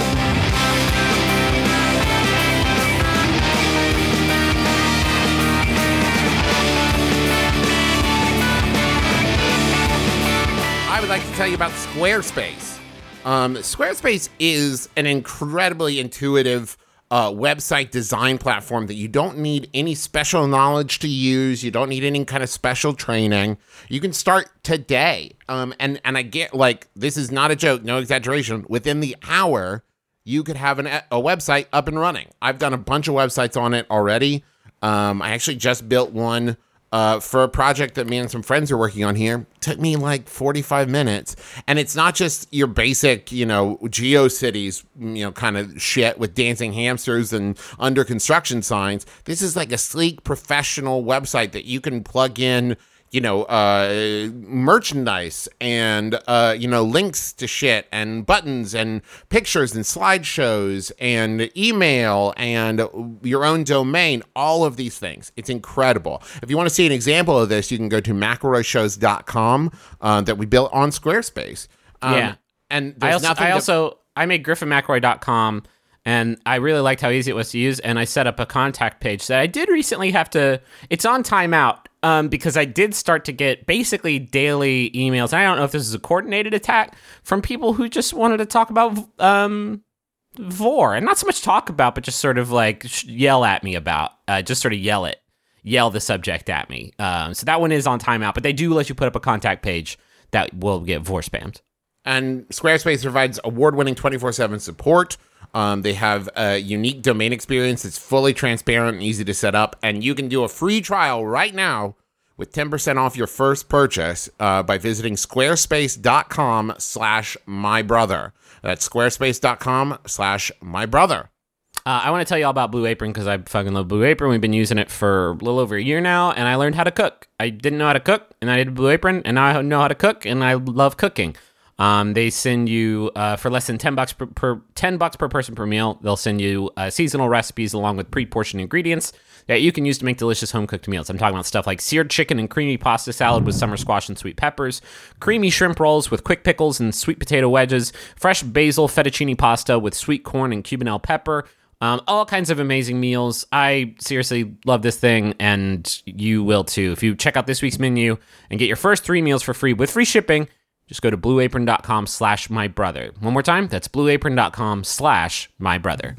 I would like to tell you about Squarespace. Um, Squarespace is an incredibly intuitive uh, website design platform that you don't need any special knowledge to use. You don't need any kind of special training. You can start today. Um, and, and I get, like, this is not a joke, no exaggeration. Within the hour, you could have an, a website up and running. I've done a bunch of websites on it already. Um, I actually just built one Uh, for a project that me and some friends are working on here. Took me like forty-five minutes. And it's not just your basic, you know, GeoCities, you know, kind of shit with dancing hamsters and under construction signs. This is like a sleek, professional website that you can plug in, you know, uh, merchandise and, uh, you know, links to shit and buttons and pictures and slideshows and email and your own domain, all of these things. It's incredible. If you want to see an example of this, you can go to McElroy Shows dot com uh, that we built on Squarespace. Um, Yeah. And I there's also, nothing I to- also, I made Griffin McElroy dot com, and I really liked how easy it was to use, and I set up a contact page that I did recently have to, it's on timeout, um, because I did start to get basically daily emails. I don't know if this is a coordinated attack from people who just wanted to talk about um, Vore, and not so much talk about, but just sort of like sh- yell at me about, uh, just sort of yell it, yell the subject at me. Um, so that one is on timeout, but they do let you put up a contact page that will get Vore spammed. And Squarespace provides award-winning twenty-four seven support. Um, they have a unique domain experience that's fully transparent and easy to set up. And you can do a free trial right now with ten percent off your first purchase uh, by visiting squarespace.com slash mybrother. That's squarespace.com slash mybrother. Uh, I want to tell you all about Blue Apron because I fucking love Blue Apron. We've been using it for a little over a year now, and I learned how to cook. I didn't know how to cook, and I did Blue Apron, and now I know how to cook, and I love cooking. Um, they send you uh, for less than ten bucks per, per ten bucks per person per meal. They'll send you uh, seasonal recipes along with pre-portioned ingredients that you can use to make delicious home-cooked meals. I'm talking about stuff like seared chicken and creamy pasta salad with summer squash and sweet peppers, creamy shrimp rolls with quick pickles and sweet potato wedges, fresh basil fettuccine pasta with sweet corn and cubanelle pepper. Um, all kinds of amazing meals. I seriously love this thing, and you will too. If you check out this week's menu and get your first three meals for free with free shipping, just go to blueapron.com slash my brother. One more time, that's blueapron.com slash my brother.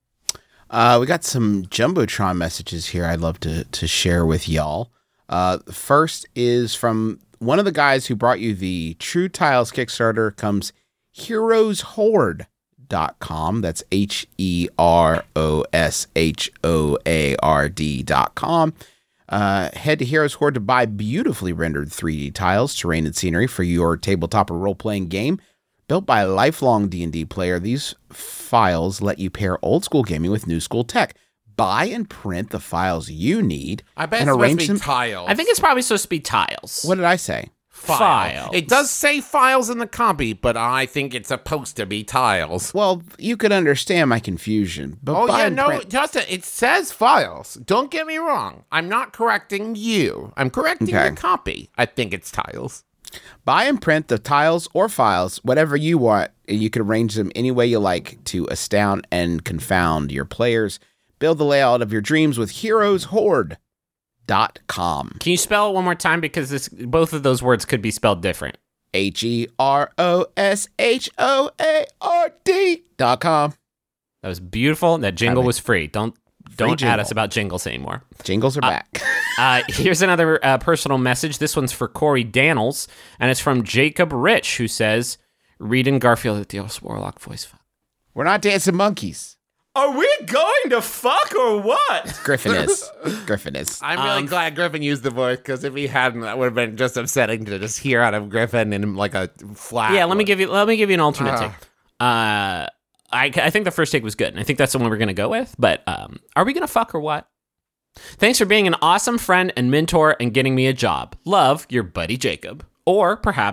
Uh, we got some Jumbotron messages here I'd love to, to share with y'all. Uh, the first is from one of the guys who brought you the True Tiles Kickstarter, comes heroes horde dot com. That's H E R O S H O A R D dot com. Uh, head to Heroes Horde to buy beautifully rendered three D tiles, terrain, and scenery for your tabletop or role-playing game. Built by a lifelong D and D player, these files let you pair old-school gaming with new-school tech. Buy and print the files you need I bet and it's supposed arrange to be them. tiles. I think it's probably supposed to be tiles. What did I say? Files. It does say files in the copy, but I think it's supposed to be tiles. Well, you could understand my confusion. But Oh, buy yeah, and no, print. Justin, it says files. Don't get me wrong. I'm not correcting you. I'm correcting Okay. the copy. I think it's tiles. Buy and print the tiles or files, whatever you want. You can arrange them any way you like to astound and confound your players. Build the layout of your dreams with heroes horde dot com. Can you spell it one more time? Because this, both of those words could be spelled different. H E R O S H O A R D dot com. That was beautiful. That jingle mean, was free. Don't don't add jingle. us about jingles anymore. Jingles are back. Uh, here's another uh, personal message. This one's for Corey Daniels, and it's from Jacob Rich, who says, Reed and Garfield at the Old Warlock voice. Fuck. We're not dancing monkeys. Are we going to fuck or what? Griffin is. Griffin is. I'm really Um, glad Griffin used the voice, because if he hadn't, that would have been just upsetting to just hear out of Griffin in like a flat. Yeah, let me one. give you let me give you an alternate Ah. take. Uh, I I think the first take was good, and I think that's the one we're gonna go with. But um, are we gonna fuck or what? Thanks for being an awesome friend and mentor and getting me a job. Love, your buddy Jacob. Or perhaps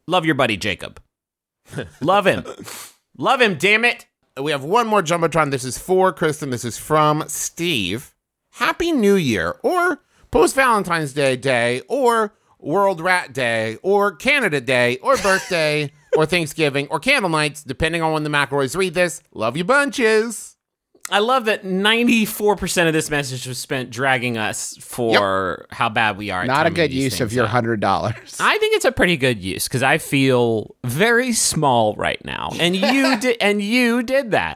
Love your buddy Jacob. Love him. Love him, damn it. We have one more Jumbotron. This is for Kristen. This is from Steve. Happy New Year, or post-Valentine's Day day, or World Rat Day, or Canada Day, or birthday, or Thanksgiving, or candle nights, depending on when the McElroys read this. Love you bunches. I love that ninety-four percent of this message was spent dragging us for how bad we are at Not a timing good these use of things your out. one hundred dollars. I think it's a pretty good use because I feel very small right now, and you did, and you did that.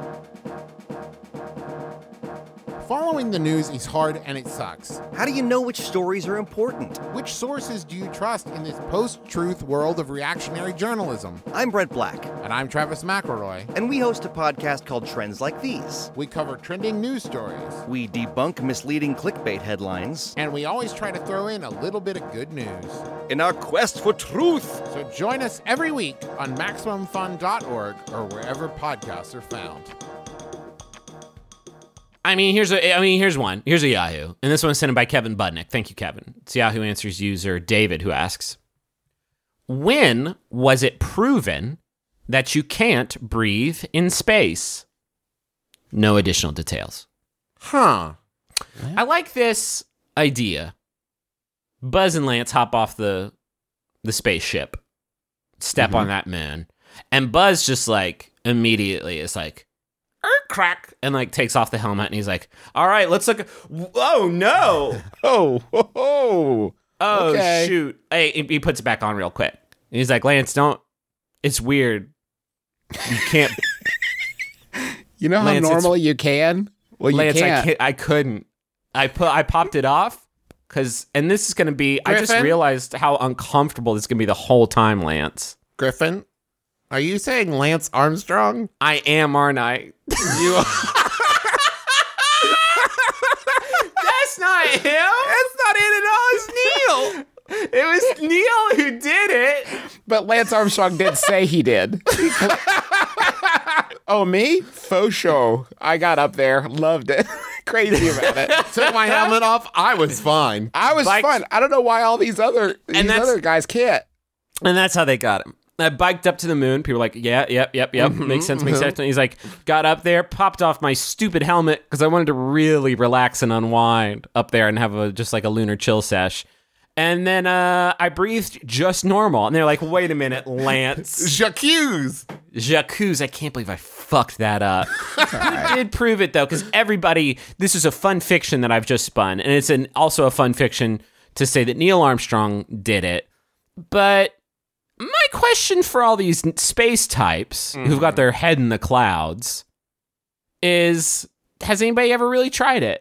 Following the news is hard and it sucks. How do you know which stories are important? Which sources do you trust in this post-truth world of reactionary journalism? I'm Brent Black, And I'm Travis McElroy. and we host a podcast called Trends Like These. We cover trending news stories. We debunk misleading clickbait headlines. And we always try to throw in a little bit of good news. In our quest for truth, So join us every week on Maximum Fun dot org or wherever podcasts are found. I mean, here's a. I mean, here's one. Here's a Yahoo, and this one's sent in by Kevin Budnick. Thank you, Kevin. It's Yahoo Answers user David who asks, "When was it proven that you can't breathe in space?" No additional details. Huh. I like this idea. Buzz and Lance hop off the the spaceship, step on that moon, and Buzz just like immediately is like, "Er, crack," and like takes off the helmet, and he's like, "All right, let's look." Oh no! Oh, ho, ho. Oh Okay. shoot! Hey, he- he puts it back on real quick. And he's like, "Lance, don't. It's weird. You can't." You know how Lance, it's- normally you can? Well, you Lance, I can't. can't. I couldn't. I put. I popped it off because, and this is gonna be. I just Griffin? realized how uncomfortable this is gonna be the whole time, Lance. Griffin, are you saying Lance Armstrong? I am, aren't I? You That's not him. That's not it at all. It's Neil. It was Neil who did it. But Lance Armstrong did say he did. Oh, me? Faux show. I got up there, loved it. Crazy about it. took my helmet off. I was fine. I was Biked- fun. I don't know why all these other these that's- other guys can't. And that's how they got him. I biked up to the moon. People were like, yeah, yep, yep, yep. Makes sense, makes sense. And he's like, got up there, popped off my stupid helmet because I wanted to really relax and unwind up there and have a just like a lunar chill sesh. And then uh, I breathed just normal. And they're like, wait a minute, Lance. Jacques. Jacques, I can't believe I fucked that up. You did prove it, though, because everybody, this is a fun fiction that I've just spun. And it's an, also a fun fiction to say that Neil Armstrong did it. But my question for all these space types who've got their head in the clouds is, has anybody ever really tried it?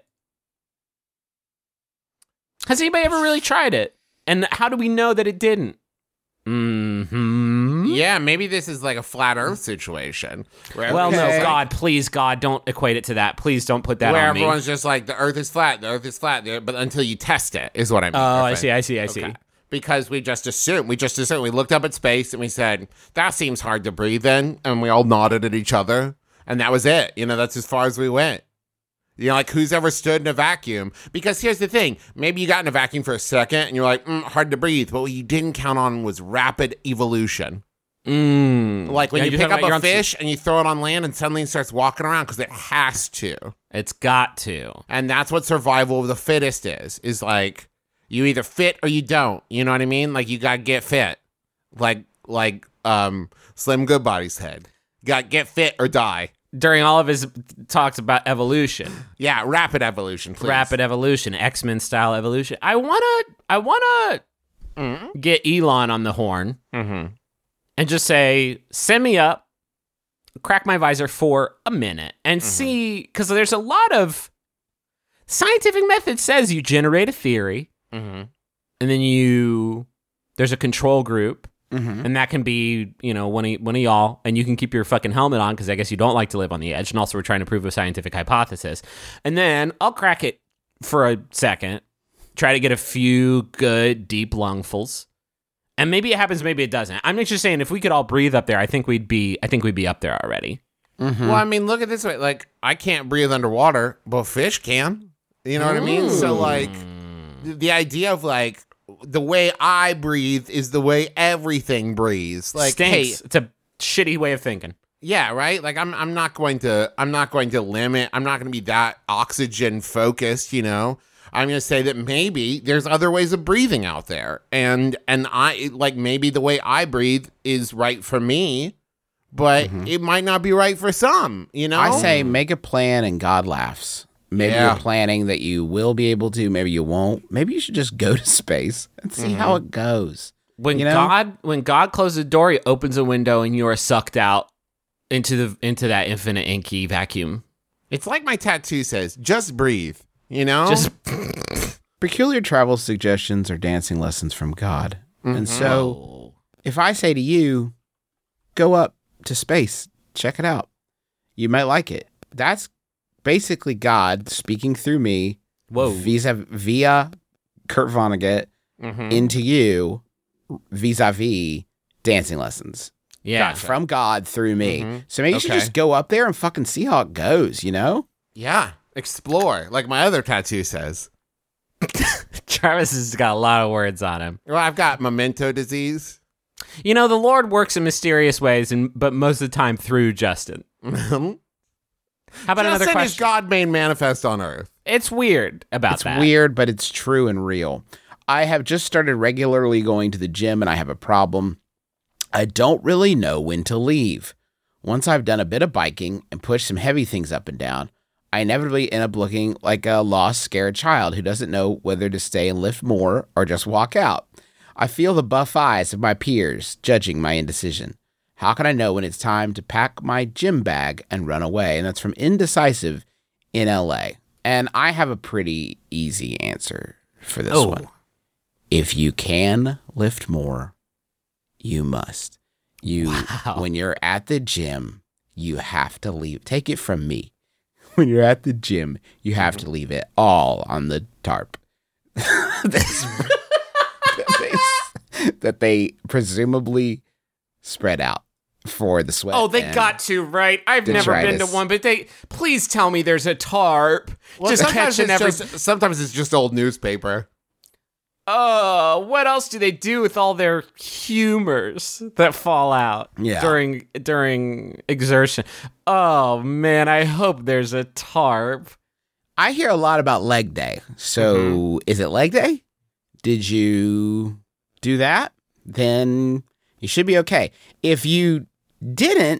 Has anybody ever really tried it? And how do we know that it didn't? Mm-hmm. Yeah, maybe this is like a flat Earth situation. Where Well, no, Okay. God, please, God, don't equate it to that. Please don't put that where on me. everyone's just like, the Earth is flat, the Earth is flat, but until you test it, is what I mean. Oh, I Griffin. see, I see, I see. Okay. Because we just assumed, we just assumed, we looked up at space and we said, that seems hard to breathe in. And we all nodded at each other. And that was it. You know, that's as far as we went. You know, like, who's ever stood in a vacuum? Because here's the thing. Maybe you got in a vacuum for a second and you're like, mm, hard to breathe. But what you didn't count on was rapid evolution. Mm. Like when Yeah, you you're pick talking up about- you're a on- fish and you throw it on land and suddenly it starts walking around because it has to. It's got to. And that's what survival of the fittest is, is like, you either fit or you don't. You know what I mean? Like, you gotta get fit. Like, like, um, Slim Goodbody said. You gotta get fit or die. During all of his talks about evolution, Yeah, rapid evolution, please. rapid evolution, X-Men style evolution. I wanna, I wanna Mm-hmm. get Elon on the horn Mm-hmm. and just say, send me up, crack my visor for a minute, and Mm-hmm. see, because there's a lot of scientific method says you generate a theory, Mm-hmm. and then you there's a control group. Mm-hmm. And that can be, you know, one of, one of y'all, and you can keep your fucking helmet on because I guess you don't like to live on the edge. And also, we're trying to prove a scientific hypothesis. And then I'll crack it for a second, try to get a few good deep lungfuls, and maybe it happens, maybe it doesn't. I'm just saying, if we could all breathe up there, I think we'd be, I think we'd be up there already. Well, I mean, look at it this way. Like, I can't breathe underwater, but fish can. You know what I mean? So, like, th- the idea of, like, the way I breathe is the way everything breathes. Like, Stinks. hey, It's a shitty way of thinking. yeah, right. Like, I'm I'm not going to I'm not going to limit. I'm not going to be that oxygen focused. You know, I'm going to say that maybe there's other ways of breathing out there, and and I like maybe the way I breathe is right for me, but it might not be right for some. You know, I say make a plan and God laughs. Maybe Yeah. you're planning that you will be able to, maybe you won't. Maybe you should just go to space and see how it goes. When You know? God when God closes a door, he opens a window and you are sucked out into the into that infinite inky vacuum. it's like my tattoo says: just breathe. You know, Just Peculiar travel suggestions are dancing lessons from God. And so if I say to you, go up to space, check it out, you might like it. That's basically God speaking through me whoa. via, via Kurt Vonnegut into you vis-a-vis dancing lessons. Yeah. From God through me. So maybe you should Okay. just go up there and fucking see how it goes, you know? yeah, explore like my other tattoo says. Travis has got a lot of words on him. Well, I've got memento disease. You know, the Lord works in mysterious ways, and but most of the time through Justin. How about another Justin question? is God made manifest on earth. It's weird about It's that. weird, but it's true and real. I have just started regularly going to the gym and I have a problem. I don't really know when to leave. Once I've done a bit of biking and pushed some heavy things up and down, I inevitably end up looking like a lost, scared child who doesn't know whether to stay and lift more or just walk out. I feel the buff eyes of my peers judging my indecision. How can I know when it's time to pack my gym bag and run away? And that's from Indecisive in L A. And I have a pretty easy answer for this Oh. one. If you can lift more, you must. You when you're at the gym, you have to leave. Take it from me. When you're at the gym, you have to leave it all on the tarp. That's- that, they, that they presumably spread out for the sweat. Oh, they and- got to, right? I've never been to detritus. one, but they please tell me there's a tarp. just sometimes catching it's every. just, sometimes it's just old newspaper. Oh, what else do they do with all their humors that fall out Yeah. during during exertion? Oh man, I hope there's a tarp. I hear a lot about leg day. So is it leg day? Did you do that? Then you should be okay. If you didn't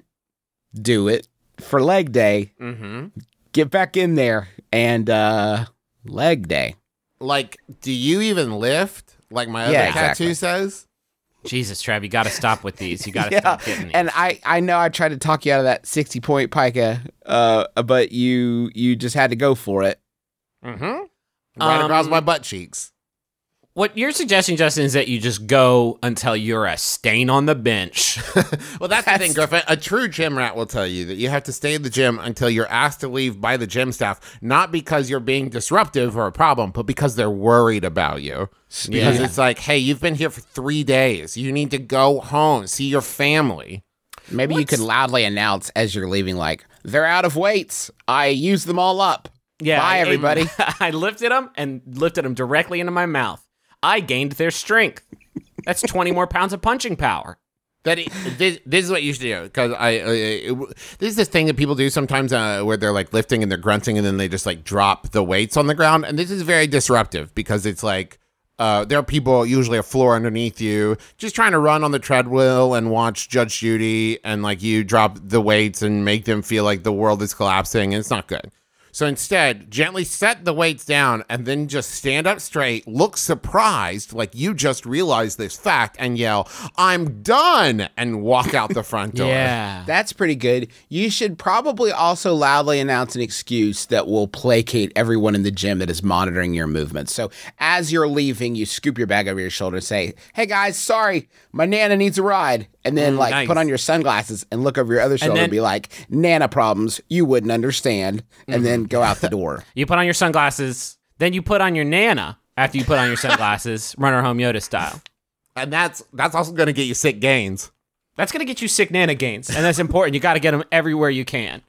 do it for leg day, Mm-hmm. get back in there and uh leg day. Like, do you even lift? Like my other Yeah, tattoo exactly. says? Jesus, Trav, you got to stop with these. You got to Yeah. stop getting these. And I I know I tried to talk you out of that sixty point pica, uh but you you just had to go for it. Mm-hmm. Right Um, across my butt cheeks. What you're suggesting, Justin, is that you just go until you're a stain on the bench. Well, that's, the thing, Griffin. A true gym rat will tell you that you have to stay in the gym until you're asked to leave by the gym staff, not because you're being disruptive or a problem, but because they're worried about you. Because Yeah. it's like, hey, you've been here for three days. You need to go home, see your family. Maybe you could loudly announce as you're leaving, like, they're out of weights. I used them all up. Yeah, Bye, I- everybody. I lifted them and lifted them directly into my mouth. I gained their strength. That's twenty more pounds of punching power. That it, this, this is what you should do, because I uh, it, this is this thing that people do sometimes uh, where they're like lifting and they're grunting and then they just like drop the weights on the ground, and this is very disruptive because it's like uh, there are people, usually a floor underneath you, just trying to run on the treadmill and watch Judge Judy, and like you drop the weights and make them feel like the world is collapsing, and it's not good. So instead, gently set the weights down and then just stand up straight, look surprised like you just realized this fact, and yell, "I'm done," and walk out the front door. Yeah. That's pretty good. You should probably also loudly announce an excuse that will placate everyone in the gym that is monitoring your movements. So as you're leaving, you scoop your bag over your shoulder and say, "Hey guys, sorry, my Nana needs a ride." And then like nice. put on your sunglasses and look over your other shoulder and, then- be like, "Nana problems, you wouldn't understand." And then go out the door. You put on your sunglasses, then you put on your Nana after you put on your sunglasses, runner home Yoda style. And that's that's also going to get you sick gains. That's going to get you sick Nana gains, and that's important. You got to get them everywhere you can.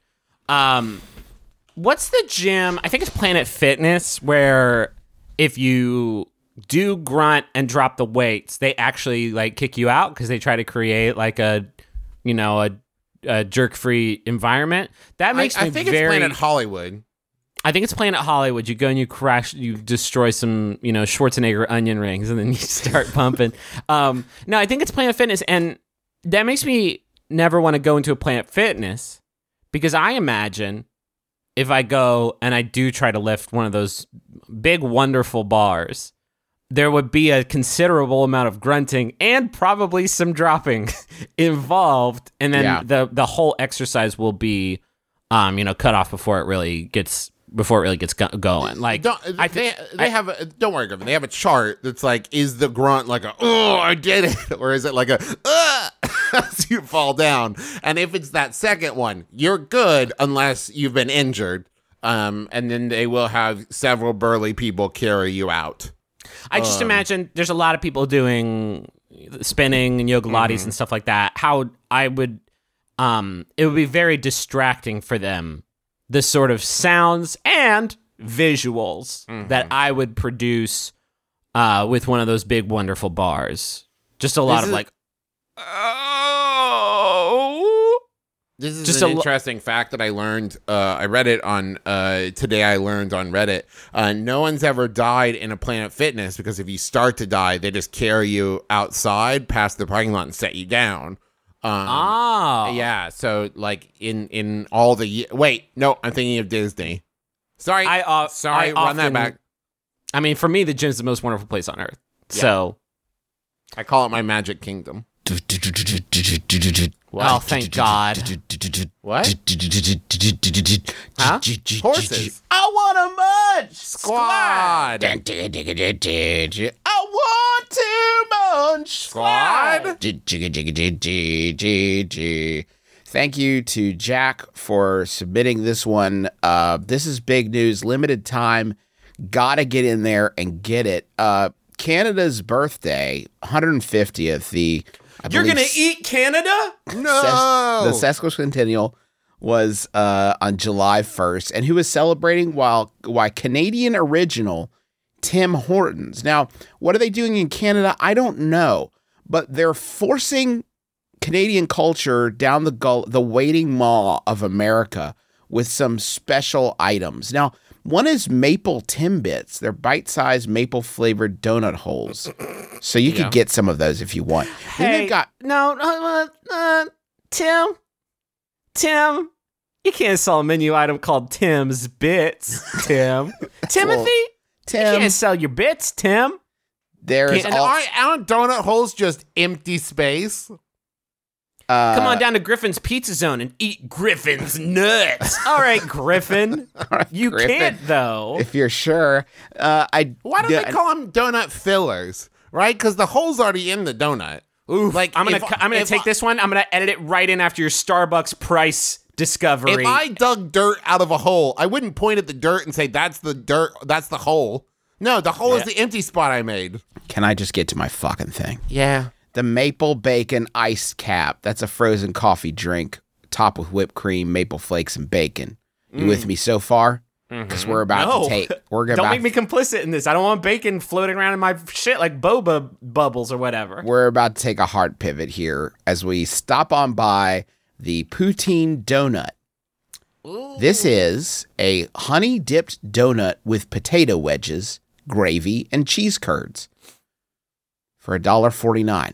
Um, what's the gym? I think it's Planet Fitness, where if you do grunt and drop the weights, they actually like kick you out because they try to create like a, you know, a, a jerk-free environment. That makes I, me I think very. it's Planet Hollywood. I think it's Planet Hollywood. You go and you crash, you destroy some, you know, Schwarzenegger onion rings, and then you start pumping. Um, no, I think it's Planet Fitness, and that makes me never want to go into a Planet Fitness because I imagine if I go and I do try to lift one of those big, wonderful bars, there would be a considerable amount of grunting and probably some dropping involved, and then Yeah. the the whole exercise will be, um, you know, cut off before it really gets before it really gets go- going. Like, Don't, I they think they I- have a, don't worry, Griffin. They have a chart that's like, is the grunt like a oh I did it, or is it like a uh, as you fall down? And if it's that second one, you're good unless you've been injured. Um, and then they will have several burly people carry you out. I just imagine there's a lot of people doing spinning and yoga lattes and stuff like that. How I would, um, it would be very distracting for them, the sort of sounds and visuals that I would produce uh, with one of those big, wonderful bars. Just a lot This of is- like, oh. This is Just an a lo- interesting fact that I learned. Uh, I read it on uh, today. I learned on Reddit. Uh, no one's ever died in a Planet Fitness because if you start to die, they just carry you outside past the parking lot and set you down. Um, Oh. Yeah. So like in in all the ye- wait, no, I'm thinking of Disney. Sorry, I, uh, sorry, I run that often- back. I mean, for me, the gym's the most wonderful place on earth. So, I call it my magic kingdom. oh, thank God. What? Huh? Horses. I want a munch. Squad. I want to munch. Squad. Thank you to Jack for submitting this one. Uh, this is big news, limited time. Gotta get in there and get it. Uh, Canada's birthday, one hundred fiftieth. The I You're believe going to eat Canada? No. the sesquicentennial was uh, on July first, and who was celebrating while why Canadian original Tim Hortons. Now, what are they doing in Canada? I don't know, but they're forcing Canadian culture down the gull, the waiting maw of America with some special items. Now, one is maple Timbits. They're bite-sized maple-flavored donut holes. So you Yeah. could get some of those if you want. Then Hey, they've got no, uh, uh, Tim, Tim, you can't sell a menu item called Tim's Bits, Tim. Timothy, you Tim. can't sell your bits, Tim. There's And all, aren't, aren't donut holes just empty space? uh, Come on down to Griffin's Pizza Zone and eat Griffin's nuts. All right, Griffin. You Griffin. can't, though. if you're sure. Uh, I Why don't yeah, they call them donut fillers? Right? Because the hole's already in the donut. Oof. Like I'm gonna, if- cu- I'm gonna if take I- this one. I'm gonna edit it right in after your Starbucks price discovery. If I dug dirt out of a hole, I wouldn't point at the dirt and say that's the dirt. That's the hole. No, the hole is the empty spot I made. Can I just get to my fucking thing? Yeah. The maple bacon iced cap. That's a frozen coffee drink, topped with whipped cream, maple flakes, and bacon. You with me so far? Because we're about No. to take. We're gonna Don't about, make me complicit in this. I don't want bacon floating around in my shit like boba bubbles or whatever. We're about to take a hard pivot here as we stop on by the poutine donut. This is a honey dipped donut with potato wedges, gravy, and cheese curds for one dollar forty-nine.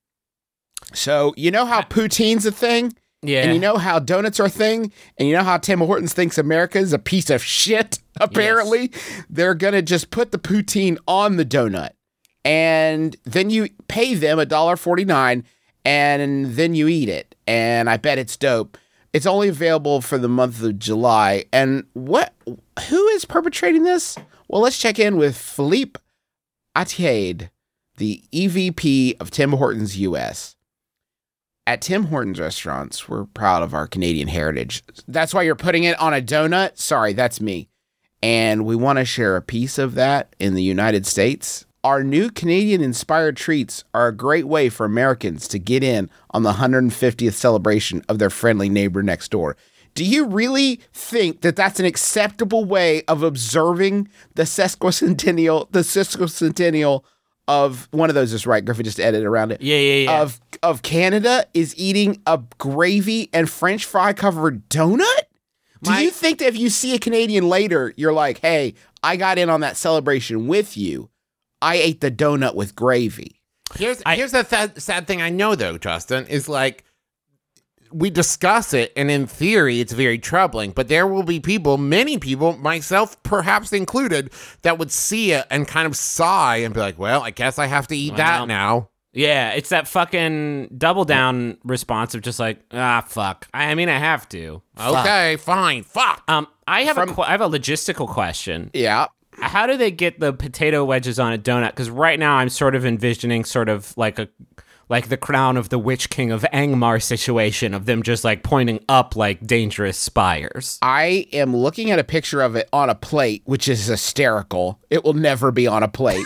So, you know how poutine's a thing? Yeah. And you know how donuts are a thing? And you know how Tim Hortons thinks America is a piece of shit, apparently? They're going to just put the poutine on the donut. And then you pay them one dollar forty-nine, and then you eat it. And I bet it's dope. It's only available for the month of July. And what? Who is perpetrating this? Well, let's check in with Philippe Attiade, the E V P of Tim Hortons U S. At Tim Hortons restaurants, we're proud of our Canadian heritage. That's why you're putting it on a donut? Sorry, that's me. And we want to share a piece of that in the United States. Our new Canadian-inspired treats are a great way for Americans to get in on the one hundred fiftieth celebration of their friendly neighbor next door. Do you really think that that's an acceptable way of observing the sesquicentennial, the sesquicentennial of one of those is right? Griffin just edited around it. Yeah, yeah, yeah. Of of Canada is eating a gravy and French fry covered donut? Do My- you think that if you see a Canadian later, you're like, hey, I got in on that celebration with you. I ate the donut with gravy. Here's I- here's the th- sad thing I know though, Justin, is like we discuss it, and in theory, it's very troubling. But there will be people, many people, myself perhaps included, that would see it and kind of sigh and be like, "Well, I guess I have to eat Well, that now." Yeah, it's that fucking double down response of just like, ah, fuck. I mean, I have to. Okay, fine, fuck. Um, I have a From- qu- I have a logistical question. Yeah. How do they get the potato wedges on a donut? Because right now I'm sort of envisioning sort of like a like the Crown of the Witch King of Angmar situation of them just like pointing up like dangerous spires. I am looking at a picture of it on a plate, which is hysterical. It will never be on a plate.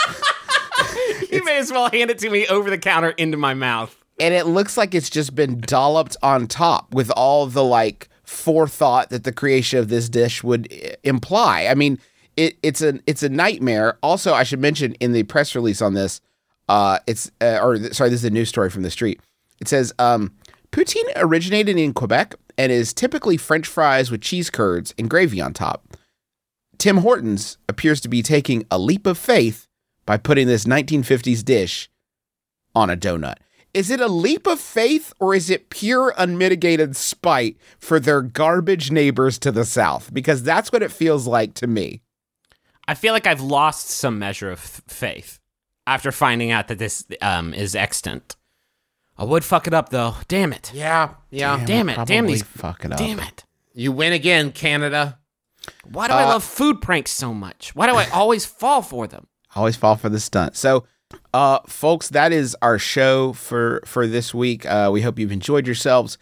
You may as well hand it to me over the counter into my mouth. And it looks like it's just been dolloped on top with all the like forethought that the creation of this dish would i- imply. I mean, it, it's a it's a nightmare. Also, I should mention in the press release on this, uh, it's uh, or th- sorry, this is a news story from the street. It says um, poutine originated in Quebec and is typically French fries with cheese curds and gravy on top. Tim Hortons appears to be taking a leap of faith by putting this nineteen fifties dish on a donut. Is it a leap of faith or is it pure unmitigated spite for their garbage neighbors to the south? Because that's what it feels like to me. I feel like I've lost some measure of f- faith after finding out that this um, is extant. I would fuck it up though. Damn it. Yeah, yeah. Damn it. Damn Probably these. fuck it up. Damn it. You win again, Canada. Why do I love food pranks so much? Why do I always fall for them? Always fall for the stunt. So, uh, folks, that is our show for for this week. Uh, we hope you've enjoyed yourselves.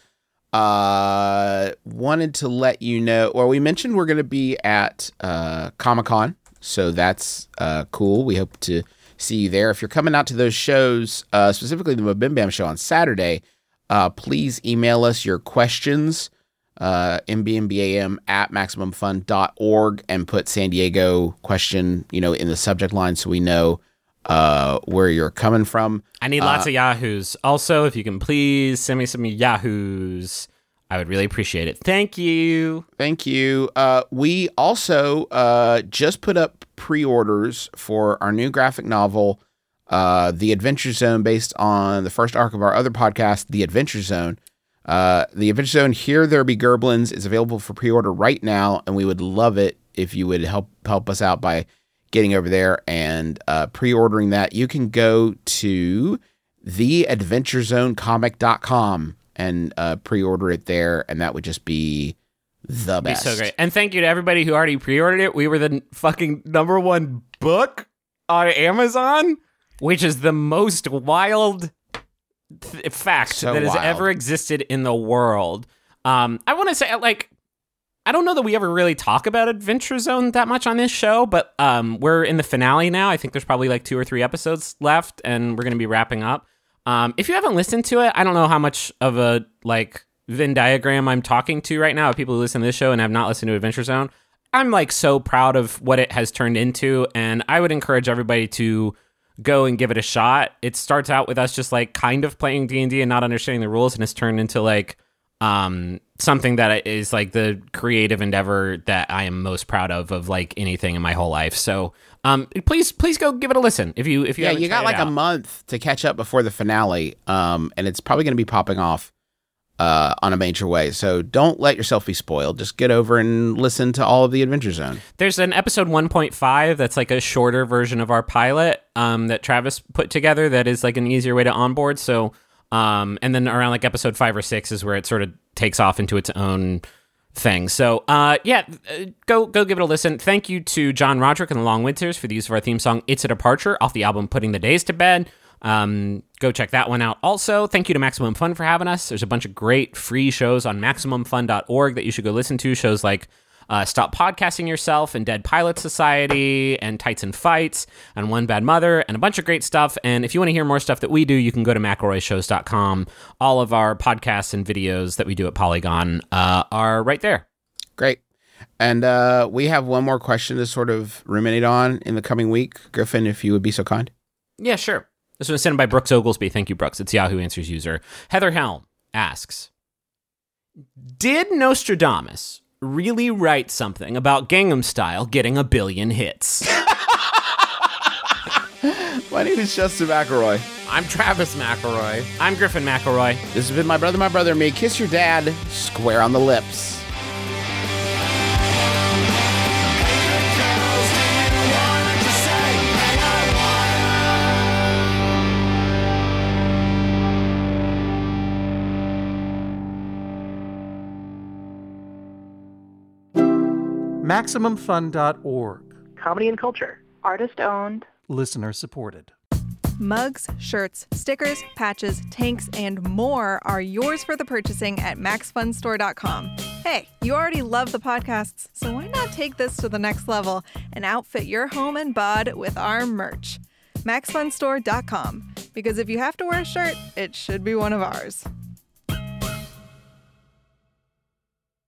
Uh, wanted to let you know. Well, we mentioned we're going to be at uh, Comic-Con, so that's uh, cool. We hope to see you there. If you're coming out to those shows, uh, specifically the Bim Bam show on Saturday, uh, please email us your questions. Uh, M B M B A M at maximum fun dot org and put San Diego question, you know, in the subject line so we know uh, where you're coming from. I need lots of yahoos. Also, if you can please send me some yahoos, I would really appreciate it. Thank you. Thank you. Uh, we also uh, just put up pre-orders for our new graphic novel, uh, The Adventure Zone, based on the first arc of our other podcast, The Adventure Zone. Uh, the Adventure Zone, Here There Be Gerblins, is available for pre-order right now, and we would love it if you would help help us out by getting over there and uh, pre-ordering that. You can go to the adventure zone comic dot com and uh, pre-order it there, and that would just be the Be best. so great. And thank you to everybody who already pre-ordered it. We were the n- fucking number one book on Amazon, which is the most wild th- fact So that has wild. ever existed in the world. Um, I want to say, like, I don't know that we ever really talk about Adventure Zone that much on this show, but um, we're in the finale now. I think there's probably like two or three episodes left, and we're going to be wrapping up. Um, if you haven't listened to it, I don't know how much of a like Venn diagram I'm talking to right now of people who listen to this show and have not listened to Adventure Zone. I'm like so proud of what it has turned into, and I would encourage everybody to go and give it a shot. It starts out with us just like kind of playing D and D and not understanding the rules, and it's turned into like um, something that is like the creative endeavor that I am most proud of of like anything in my whole life. So um, please, please go give it a listen if you if you Yeah, haven't you got tried it like a out. month to catch up before the finale, um, and it's probably going to be popping off uh, on a major way. So don't let yourself be spoiled. Just get over and listen to all of the Adventure Zone. There's an episode one point five that's like a shorter version of our pilot um, that Travis put together that is like an easier way to onboard. So, um, and then around like episode five or six is where it sort of takes off into its own thing. So, uh, yeah, uh, go go give it a listen. Thank you to John Roderick and the Long Winters for the use of our theme song, It's a Departure, off the album Putting the Days to Bed. Um, go check that one out. Also, thank you to Maximum Fun for having us. There's a bunch of great free shows on maximum fun dot org that you should go listen to. Shows like uh, Stop Podcasting Yourself and Dead Pilot Society and Tights and Fights and One Bad Mother and a bunch of great stuff. And if you want to hear more stuff that we do, you can go to McElroy Shows dot com. All of our podcasts and videos that we do at Polygon uh, are right there. Great. And uh, we have one more question to sort of ruminate on in the coming week. Griffin, if you would be so kind. Yeah, sure. This was sent by Brooks Oglesby. Thank you, Brooks. It's Yahoo Answers user. Heather Helm asks, did Nostradamus really write something about Gangnam Style getting a billion hits? My name is Justin McElroy. I'm Travis McElroy. I'm Griffin McElroy. This has been My Brother, My Brother, and Me. Kiss your dad square on the lips. Maximum Fun dot org. Comedy and culture. Artist owned. Listener supported. Mugs, shirts, stickers, patches, tanks, and more are yours for the purchasing at max fun store dot com. Hey, you already love the podcasts, so why not take this to the next level and outfit your home and bod with our merch? max fun store dot com. Because if you have to wear a shirt, it should be one of ours.